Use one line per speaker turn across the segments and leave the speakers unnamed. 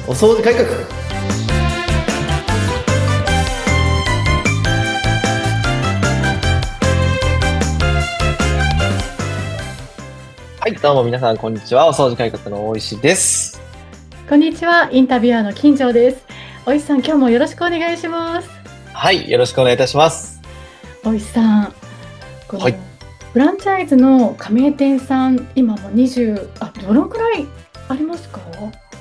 お掃除改革。はい、どうも皆さんこんにちは。お掃除改革の大石です。
こんにちは、インタビュアーの金城です。大石さん、今日もよろしくお願いします。
はい、よろしくお願いいたします。
大石さん、
はい、
フランチャイズの加盟店さん、今も20、どのくらいありますか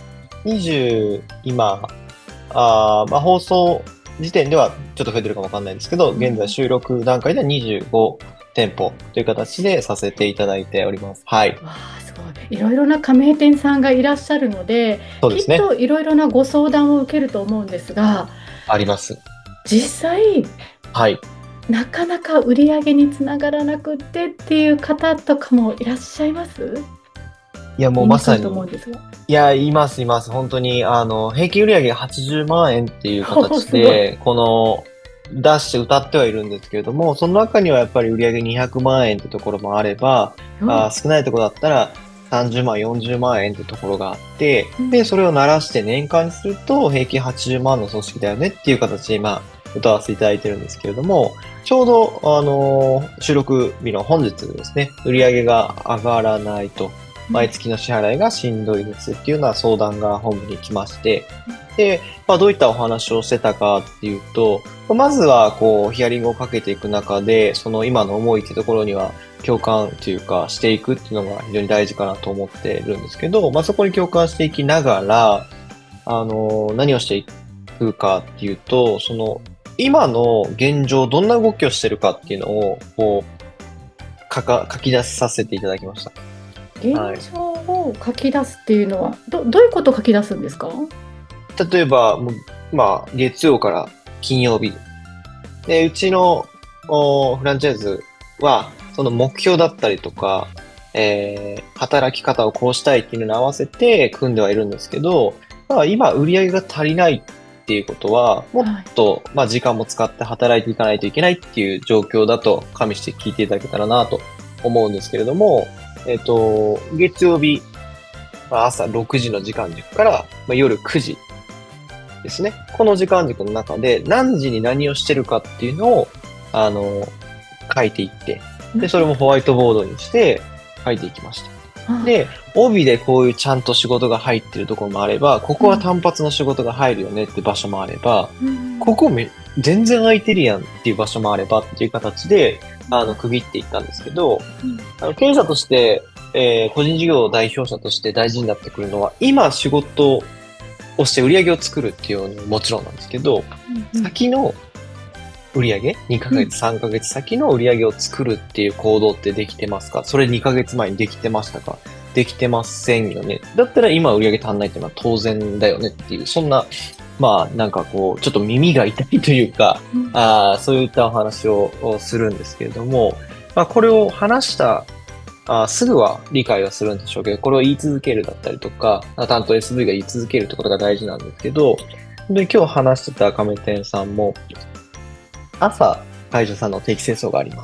20、今、放送時点ではちょっと増えてるかもわかんないですけど、現在収録段階では25店舗という形でさせていただいております。はい。
わあ、すごい。いろいろな加盟店さんがいらっしゃるので、
そうですね。
きっといろいろなご相談を受けると思うんですが、
あります。
実際、
はい。
なかなか売り上げにつながらなくってっていう方とかもいらっしゃいます？
いや、もう
言いにくい
まさに、
と思うんですが。
いや、います、います。本当に、平均売上80万円っていう形
すごい。
で、出して歌ってはいるんですけれども、その中にはやっぱり売上200万円ってところもあれば、少ないところだったら30万、40万円ってところがあって、で、それを鳴らして年間にすると平均80万の組織だよねっていう形で今、歌わせていただいてるんですけれども、ちょうど、収録日の本日ですね、売上が上がらないと。毎月の支払いがしんどいですっていうような相談が本部に来まして、で、どういったお話をしてたかっていうと、まずはヒアリングをかけていく中で、その今の思いってところには共感というかしていくっていうのが非常に大事かなと思ってるんですけど、そこに共感していきながら、何をしていくかっていうと、今の現状どんな動きをしてるかっていうのを、書き出させていただきました。
現状を書き出すっていうのは、どういうことを書き出すんですか？
例えば、月曜から金曜日。で、うちのフランチャイズは、その目標だったりとか、働き方をこうしたいっていうのに合わせて組んではいるんですけど、今売り上げが足りないっていうことは、もっと、時間も使って働いていかないといけないっていう状況だと加味して聞いていただけたらなと思うんですけれども、月曜日、朝6時の時間軸から、夜9時ですね。この時間軸の中で何時に何をしてるかっていうのを、書いていって、で、それもホワイトボードにして書いていきました。で、帯でこういうちゃんと仕事が入ってるところもあれば、ここは単発の仕事が入るよねって場所もあれば、ここ全然空いてるやんっていう場所もあればっていう形で、区切っていったんですけど、経営者として、個人事業代表者として大事になってくるのは、今仕事をして売り上げを作るっていうのももちろんなんですけど、先の売り上げ、2ヶ月、3ヶ月先の売り上げを作るっていう行動ってできてますか？それ2ヶ月前にできてましたか？できてませんよね。だったら今売り上げ足んないっていうのは当然だよねっていう、そんな、ちょっと耳が痛いというか、そういったお話をするんですけれども、これを話したすぐは理解はするんでしょうけど、これを言い続けるだったりとか、担当 SV が言い続けるってことが大事なんですけど、本当に今日話してた加盟店さんも、朝、会社さんの定期清掃があります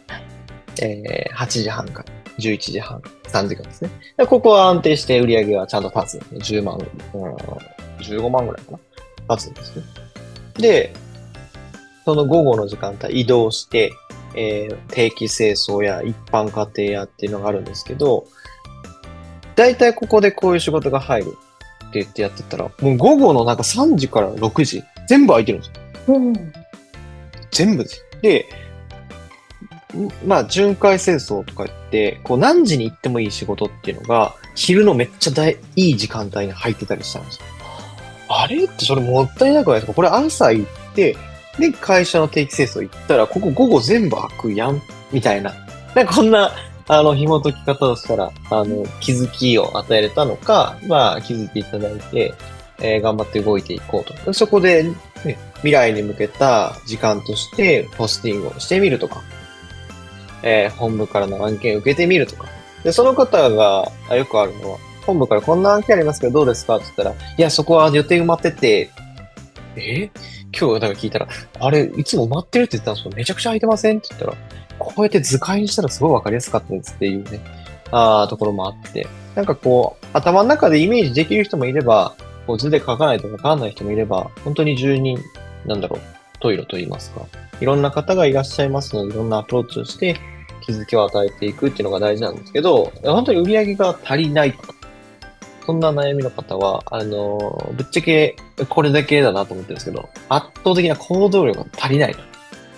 。8時半から11時半、3時間ですね。でここは安定して売り上げはちゃんと立つ。10万、15万ぐらいかな立つんですね。で、その午後の時間帯移動して、定期清掃や一般家庭やっていうのがあるんですけど、だいたいここでこういう仕事が入るって言ってやってたら、もう午後の3時から6時、全部空いてるんですよ。全部です。で、巡回清掃とか言って、何時に行ってもいい仕事っていうのが、昼のめっちゃいい時間帯に入ってたりしたんですよ。あれってそれもったいなくないですか？これ朝行って、で、会社の定期清掃行ったら、ここ午後全部開くやんみたいな。こんな、紐解き方をしたら、気づきを与えれたのか、気づいていただいて、頑張って動いていこうと。そこで、ね、未来に向けた時間として、ポスティングをしてみるとか、本部からの案件を受けてみるとか。で、その方が、よくあるのは、本部からこんな案件ありますけどどうですかって言ったら、いや、そこは予定埋まってて、今日聞いたら、あれ、いつも埋まってるって言ってたんですけど、めちゃくちゃ空いてませんって言ったら、こうやって図解にしたらすごいわかりやすかったですっていうね、ところもあって、頭の中でイメージできる人もいれば、 こう図で書かないとわかんない人もいれば、本当に十人、十色と言いますか。いろんな方がいらっしゃいますので、いろんなアプローチをして気づきを与えていくっていうのが大事なんですけど、本当に売り上げが足りない。そんな悩みの方は、ぶっちゃけこれだけだなと思ってるんですけど、圧倒的な行動量が足りないと。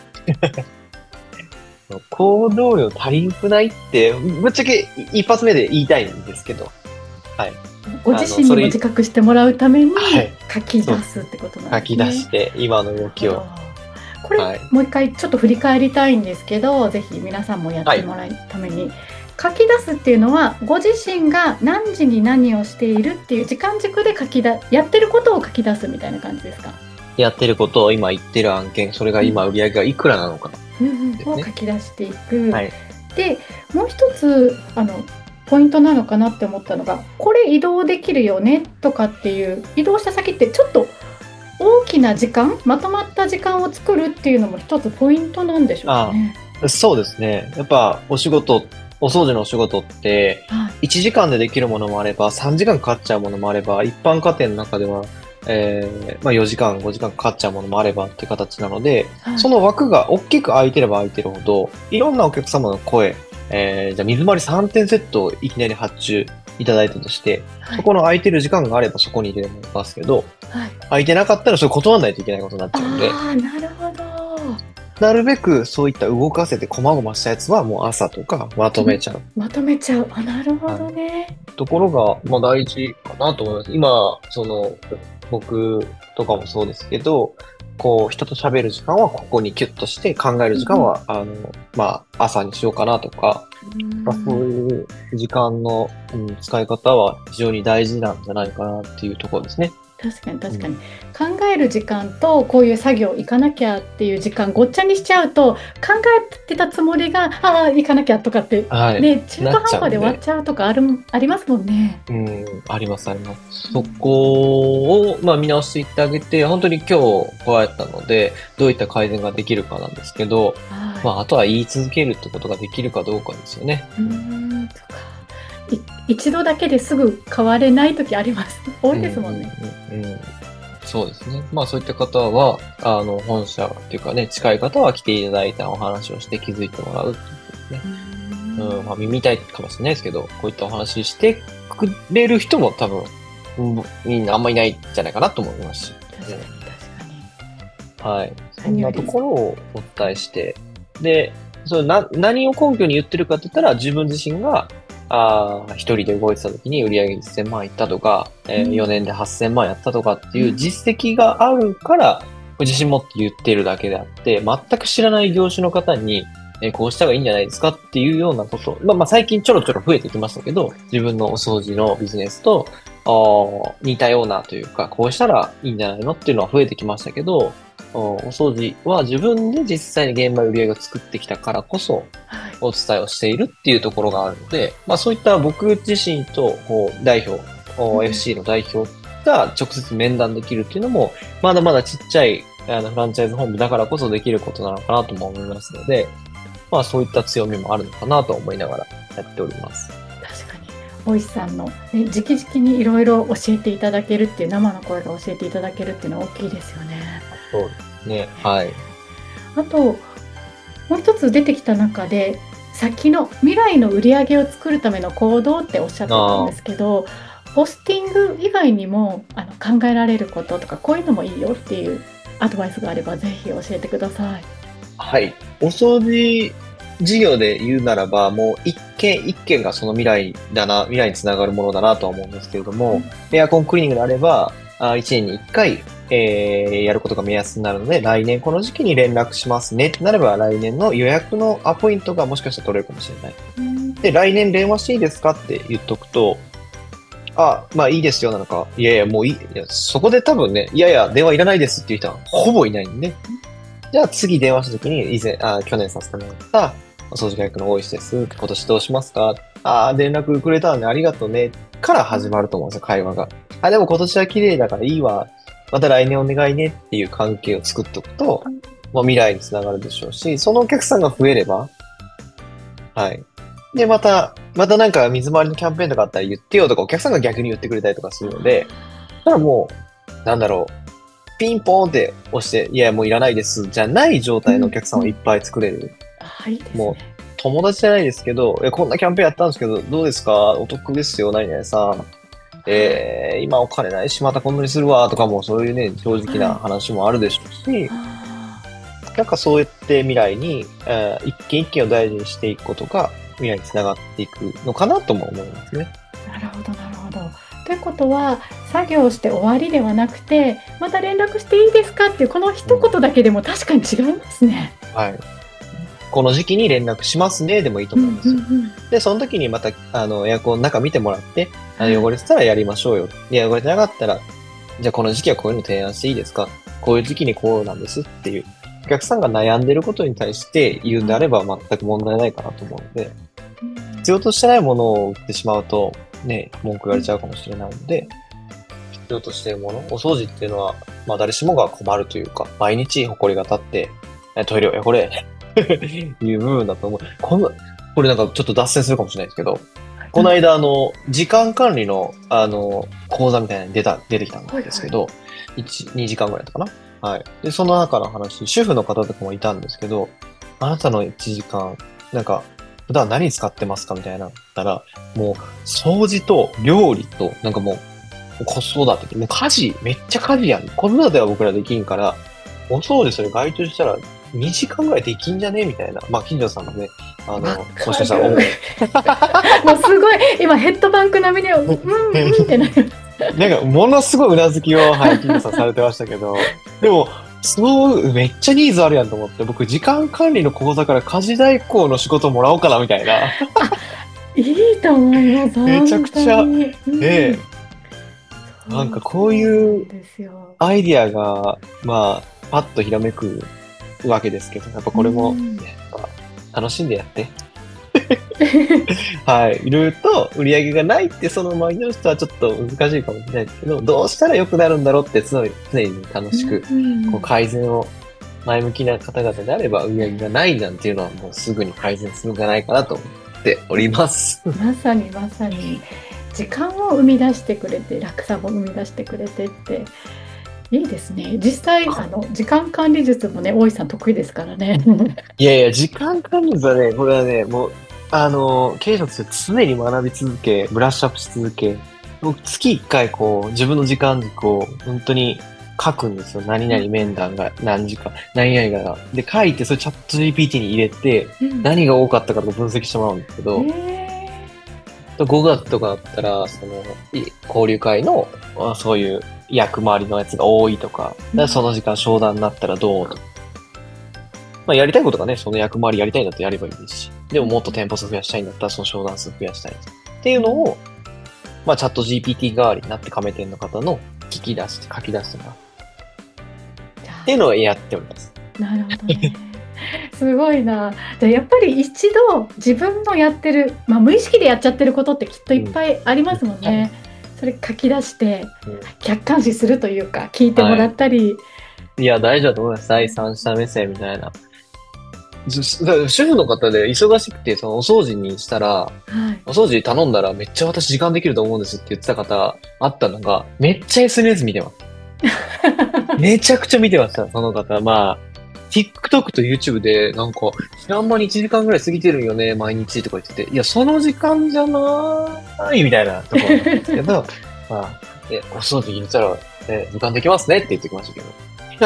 行動量足りんくないって、ぶっちゃけ一発目で言いたいんですけど、はい。
ご自身にも自覚してもらうために
はい
書き出すってことなん
書き
ですね。
出して、今の動きを。
これ、
はい
もう一回ちょっと振り返りたいんですけど、ぜひ皆さんもやってもらうために、書き出すっていうのはご自身が何時に何をしているっていう時間軸でやってることを書き出すみたいな感じですか？
やってることを今言ってる案件、それが今売り上げがいくらなのか。
を書き出していく。
はい。
で、もう一つポイントなのかなって思ったのが、これ移動できるよねとかっていう移動した先ってちょっと大きな時間、まとまった時間を作るっていうのも一つポイントなんでしょうかね。
そうですね。やっぱお掃除のお仕事って、1時間でできるものもあれば、3時間かかっちゃうものもあれば、一般家庭の中では、4時間、5時間かかっちゃうものもあればっていう形なので、その枠が大きく空いてれば空いてるほど、いろんなお客様の声、じゃあ水回り3点セットをいきなり発注いただいたとして、そこの空いてる時間があればそこに入れますけど、空いてなかったらそれ断らないといけないことになっちゃうので、
なるほど。
なるべくそういった動かせて細々したやつはもう朝とかまとめちゃう。
まとめちゃう。なるほどね。
ところが、大事かなと思います。今、僕とかもそうですけど、人と喋る時間はここにキュッとして考える時間は、朝にしようかなとか、そういう時間の、使い方は非常に大事なんじゃないかなっていうところですね。
確かに確かに、考える時間とこういう作業行かなきゃっていう時間ごっちゃにしちゃうと、考えてたつもりが行かなきゃとかって、ね、中途半端で終わっちゃうとかありますもんね。
ありますあります。そこを、見直していってあげて、本当に今日こうやったのでどういった改善ができるかなんですけど、あとは言い続けるってことができるかどうかですよね。
そうか。一度だけですぐ変われない時あります。多いですもんね。
そうですね。そういった方は、本社っていうかね、近い方は来ていただいたお話をして気づいてもらうっていうことですね。耳痛いかもしれないですけど、こういったお話してくれる人も多分、みんなあんまいないんじゃないかなと思いますし。
確かに。
はい。そんなところをお伝えして、で、何を根拠に言ってるかって言ったら、自分自身が、一人で動いてた時に売上1000万いったとか、4年で8000万やったとかっていう実績があるから、自信持って言ってるだけであって、全く知らない業種の方に、こうした方がいいんじゃないですかっていうようなこと。最近ちょろちょろ増えてきましたけど、自分のお掃除のビジネスと、似たようなというか、こうしたらいいんじゃないのっていうのは増えてきましたけど、お掃除は自分で実際に現場売り上げを作ってきたからこそ、お伝えをしているっていうところがあるので、そういった僕自身と代表、FC の代表が直接面談できるっていうのも、まだまだちっちゃいフランチャイズ本部だからこそできることなのかなとも思いますので、そういった強みもあるのかなと思いながらやっております。
確かに。大石さんの、直々にいろいろ教えていただけるっていう、生の声が教えていただけるっていうのは大きいですよね。
そうですね。はい。
あと、もう一つ出てきた中で、先の未来の売り上げを作るための行動っておっしゃってたんですけど、ポスティング以外にも考えられることとか、こういうのもいいよっていうアドバイスがあればぜひ教えてください。
はい。お掃除事業で言うならば、もう一件一件がその未来につながるものだなとは思うんですけれども、エアコンクリーニングであれば、1年に1回、やることが目安になるので、来年この時期に連絡しますねってなれば、来年の予約のアポイントがもしかしたら取れるかもしれない。で、来年電話していいですかって言っとくと、いいですよなのか、いやいや、もういい。そこで多分ね、いやいや、電話いらないですっていう人はほぼいないんで、じゃあ次電話した時に、去年させてもらったお掃除が役の大石です。今年どうしますか？連絡くれたのでありがとうね。から始まると思うんですよ、会話が。でも今年は綺麗だからいいわ。また来年お願いねっていう関係を作っておくと、未来につながるでしょうし、そのお客さんが増えれば、はい。で、またなんか水回りのキャンペーンとかあったら言ってよとか、お客さんが逆に言ってくれたりとかするので、 したらもう、なんだろう、ピンポーンって押して、いや、もういらないです、じゃない状態のお客さんをいっぱい作れる。
いいです
もう、
ね。
友達じゃないですけど、こんなキャンペーンやったんですけど、どうですかお得ですよ、何々さん。今お金ないし、またこんなにするわ、とかも、そういうね、正直な話もあるでしょうし、
あ
なんかそうやって未来に、一件一件を大事にしていくことが、未来につながっていくのかなとも思いますね。
なるほど、なるほど。ということは、作業して終わりではなくて、また連絡していいですかっていう、この一言だけでも確かに違いますね。
はい。この時期に連絡しますね、でもいいと思いますよ。で、その時にまた、エアコンの中見てもらって、汚れてたらやりましょうよ。で、汚れてなかったら、じゃあこの時期はこういうの提案していいですか？こういう時期にこうなんですっていう、お客さんが悩んでることに対して言うんであれば全く問題ないかなと思うので、必要としてないものを売ってしまうと、ね、文句言われちゃうかもしれないので、必要としているもの、お掃除っていうのは、まあ誰しもが困るというか、毎日埃が立って、トイレを汚れ、いう部分だと思う。これなんかちょっと脱線するかもしれないですけど、この間時間管理の講座みたいなのに出てきたんですけど、2時間ぐらいだったかな。はい。で、その中の話、主婦の方とかもいたんですけど、あなたの1時間、なんか、普段何使ってますかみたいなったら、もう、掃除と料理と、なんかもう、子育て、もう家事、めっちゃ家事やん。子育ては僕らできんから、お掃除それ外注したら2時間ぐらいできんじゃねみたいな。まあ、近所さんがね、もしかしたら思う。
もうすごい、今ヘッドバンク並みで、ってなる。
なんか、ものすごいうなずきを、はい、近所さんされてましたけど、でも、めっちゃニーズあるやんと思って、僕、時間管理の講座から家事代行の仕事もらおうかな、みたいな。
いいと思います。
めちゃくちゃ、なんかこういうアイディアが、まあ、パッとひらめくわけですけど、やっぱこれも、楽しんでやって。はい。いろいろと売り上げがないってその周りの人はちょっと難しいかもしれないですけど、どうしたら良くなるんだろうって常に楽しく、こう改善を前向きな方々であれば売り上げがないなんていうのはもうすぐに改善するんじゃないかなと思っております。
まさにまさに時間を生み出してくれて、楽さも生み出してくれてっていいですね。実際時間管理術もね、大井さん得意ですからね。
いやいや、時間管理術はね、これはね、もう経営者として常に学び続け、ブラッシュアップし続け、僕月1回こう、自分の時間軸を本当に書くんですよ。何々面談が何時間、何々が。で、書いて、それチャット GPT に入れて、何が多かったかとか分析してもらうんですけど、5月とかだったら、交流会の、そういう役回りのやつが多いとか、その時間商談になったらどうとか。まあ、やりたいことがね、その役回りやりたいんだったらやればいいですし、でももっと店舗数増やしたいんだったら、その商談数増やしたいっていうのを、まあ、チャット GPT 代わりになって亀店の方の聞き出して、書き出してもらう。っていうのをやっております。
なるほどね。すごいな。じゃあやっぱり一度自分のやってる、まあ、無意識でやっちゃってることってきっといっぱいありますもんね。それ書き出して、客観視するというか、聞いてもらったり。
いや、大丈夫だと思います。第三者目線みたいな。主婦の方で忙しくて、そのお掃除にしたら、お掃除頼んだらめっちゃ私時間できると思うんですって言ってた方あったのが、めっちゃ SNS 見てます。めちゃくちゃ見てました、その方。まあ、TikTok と YouTube でなんか、知らん間に1時間ぐらい過ぎてるんよね、毎日とか言ってて、いや、その時間じゃないみたいなところなんですけど、まあ、お掃除に入れたら、時間できますねって言ってきましたけど。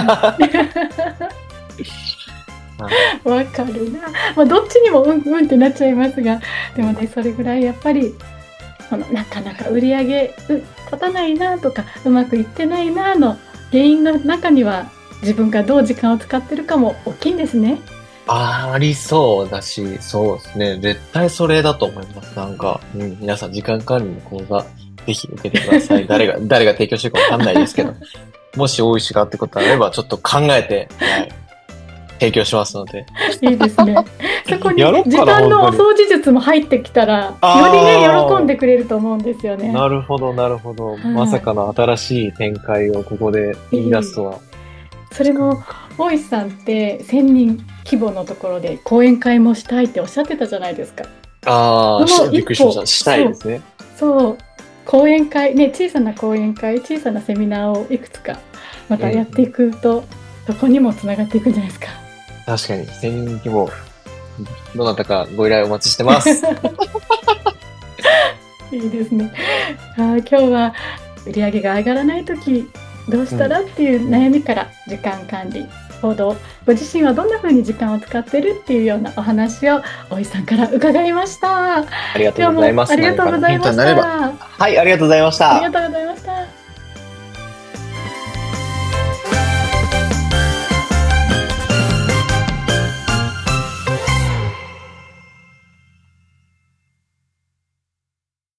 わかるな。まあ、どっちにもうんってなっちゃいますが、でもね、それぐらいやっぱりなかなか売り上げ立たないなとか、うまくいってないなの原因の中には、自分がどう時間を使ってるかも大きいんですね。
ありそうだし、そうですね。絶対それだと思います。なんか、皆さん時間管理の講座、ぜひ受けてください。誰が提供してるかわかんないですけど、もし大石がってことがあれば、ちょっと考えて、提供しますので。
いいですね。そこに時間のお掃除術も入ってきたら、よりね、喜んでくれると思うんですよね。
なるほど、なるほど。まさかの新しい展開をここで言い出すとは。
それも、大石さんって1000人規模のところで講演会もしたいっておっしゃってたじゃないですか。
びっくりしました。したいですね。
そう。 講演会ね、小さな講演会、小さなセミナーをいくつかまたやっていくと、そこにもつながっていくんじゃないですか。
確かに、専任規模、どなたかご依頼お待ちしてます。
いいですね。今日は売り上げが上がらないときどうしたらっていう悩みから時間管理、行動、ご自身はどんな風に時間を使ってるっていうようなお話を大井さんから伺いました。
ありがとうございます。
ありがとうございまし
何かのヒントになれば。
た。
はい、ありがとうございました。
ありがとうございました。